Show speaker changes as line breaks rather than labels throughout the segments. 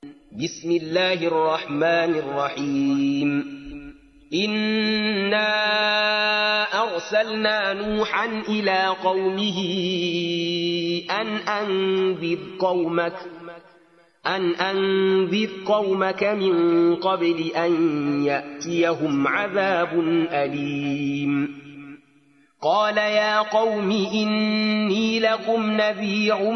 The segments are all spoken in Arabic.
بسم الله الرحمن الرحيم إنا أرسلنا نوحا إلى قومه أن أنذر قومك من قبل أن يأتيهم عذاب أليم قال يا قوم إني لكم نذير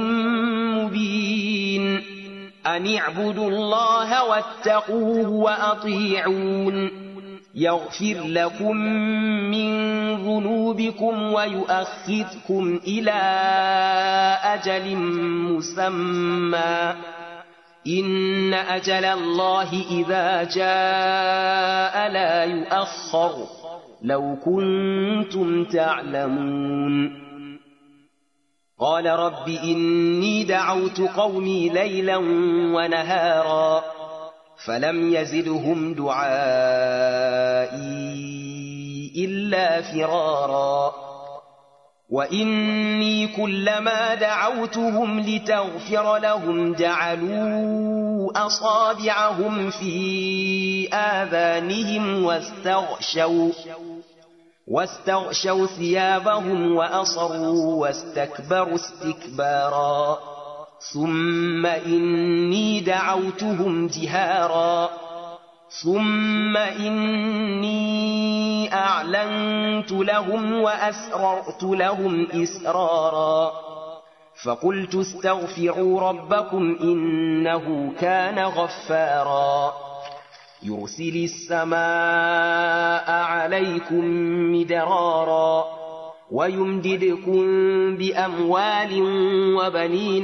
مبين أن اعبدوا الله واتقوه وأطيعون يغفر لكم من ذنوبكم ويؤخذكم إلى أجل مسمى إن أجل الله إذا جاء لا يؤخر لو كنتم تعلمون قال رب إني دعوت قومي ليلا ونهارا فلم يزدهم دعائي إلا فرارا وإني كلما دعوتهم لتغفر لهم جعلوا أصابعهم في آذانهم واستغشوا ثيابهم وأصروا واستكبروا استكبارا ثم إني دعوتهم جهارا ثم إني أعلنت لهم وأسررت لهم إسرارا فقلت استغفروا ربكم إنه كان غفارا يرسل السماء عليكم مدرارا ويمددكم بأموال وبنين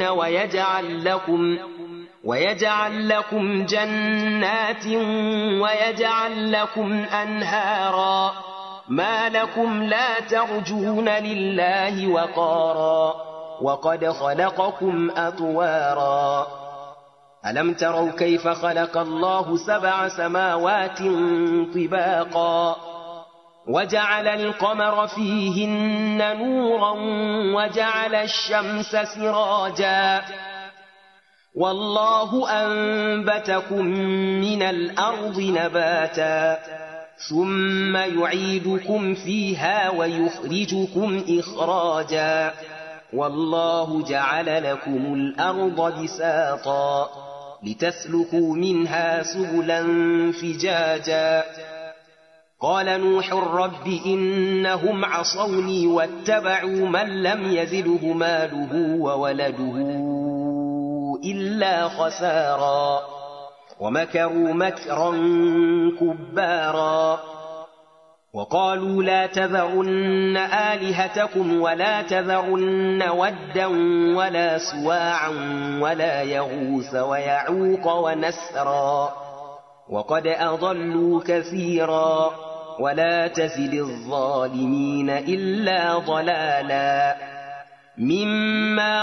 ويجعل لكم جنات ويجعل لكم أنهارا ما لكم لا ترجون لله وقارا وقد خلقكم أطوارا ألم تروا كيف خلق الله 7 سماوات طباقا وجعل القمر فيهن نورا وجعل الشمس سراجا والله أنبتكم من الأرض نباتا ثم يعيدكم فيها ويخرجكم إخراجا والله جعل لكم الأرض بساطا لتسلكوا منها سبلا فجاجا قال نوح رب إنهم عصوني واتبعوا من لم يزده ماله وولده إلا خسارا ومكروا مكرا كبارا وقالوا لا تذرن آلهتكم ولا تذرن ودا ولا سواعا ولا يغوث ويعوق ونسرا وقد أضلوا كثيرا ولا تزد الظالمين إلا ضلالا مما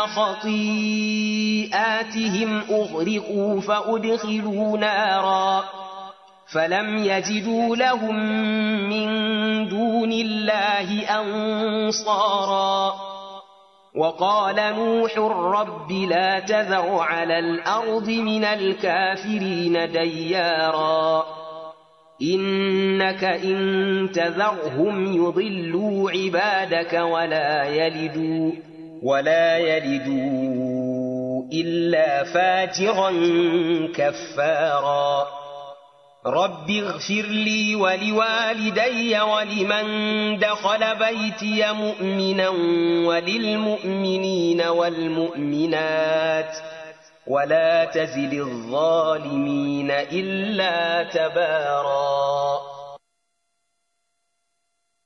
خطيئاتهم أغرقوا فأدخلوا نارا فلم يجدوا لهم من دون الله أنصارا وقال نوح رب لا تذر على الأرض من الكافرين ديارا إنك إن تذرهم يضلوا عبادك ولا يلدوا إلا فاجرا كفارا رب اغفر لي ولوالدي ولمن دخل بيتي مؤمنا وللمؤمنين والمؤمنات ولا تزد الظالمين إلا تبارا